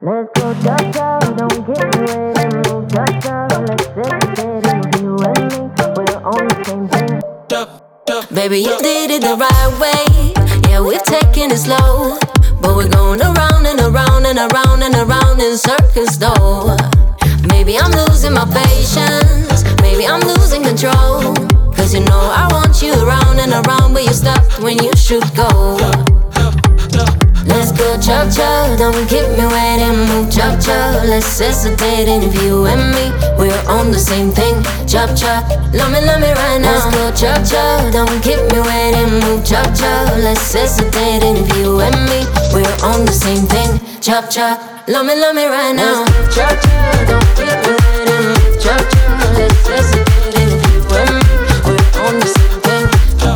Let's go cha-cha, don't get me wet and move cha-cha. Let's hesitate and you and me, we're on the same thing. Baby, you did it the right way. Yeah, we've taken it slow, but we're going around and around and around and around in circles though. Maybe I'm losing my patience, maybe I'm losing control. Cause you know I want you around and around, but you stopped when you should go. Let's go cha-cha, don't keep me waiting, move cha-cha. Let's hesitate and if you and me, we're on the same thing. Cha-cha, love me right now. Let's go cha-cha, don't keep me waiting, move cha-cha. Let's hesitate and if you and me, we're on the same thing. Cha-cha, love me right now. Let's go cha-cha, don't keep me waiting, move cha-cha. Let's hesitate and if you and me, we're on the same thing.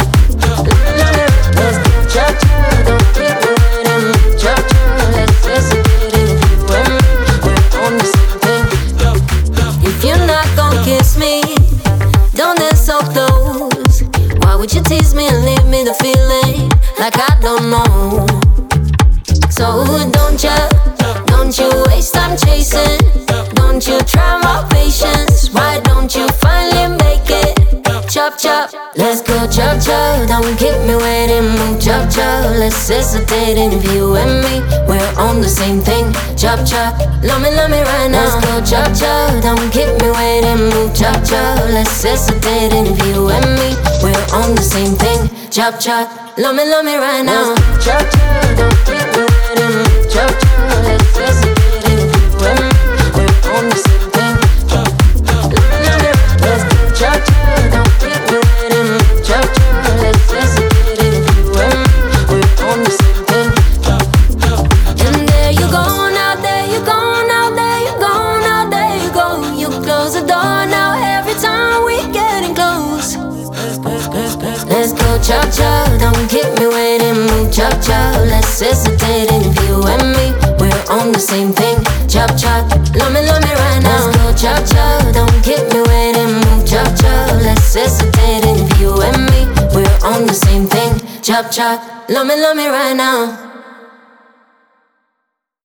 Let's go cha-cha, don't keep me waiting, move cha-cha. Let's hesitate and if you and me, we're on the same thing. If you're not gon' kiss me, don't dance so close. Why would you tease me and leave me the feeling like I don't know? So don't you waste time chasing. Don't you try my patience. Why don't you finally make it? Chop chop, let's go chop chop. Don't keep me waiting, move chop chop. Let's hesitate and if you and me, we're on the same thing. Chop chop, love me right now. Let's go chop chop. Don't keep me waiting, move chop chop. Let's hesitate and if you and me, we're on the same thing. Chop chop, love me right now. Chop chop, don't keep me waiting, move chop chop. Let's hesitate and if you and me, we're on the same thing. Let's go chop chop. Don't keep me waiting, move chop chop. Let's hesitate and if you and me, we're on the same thing. And there you go now, there you go now, there you go now, there you go. You close the door now every time we getting close. Let's go chop chop, don't keep me waiting, move chop chop. Let's hesitate and if you and me, we're on the same thing. Chop chop, love me right now. Let's go chop chop, don't keep me waiting, move chop chop. Let's hesitate and if you and me, we're on the same thing. Chop chop, love me right now.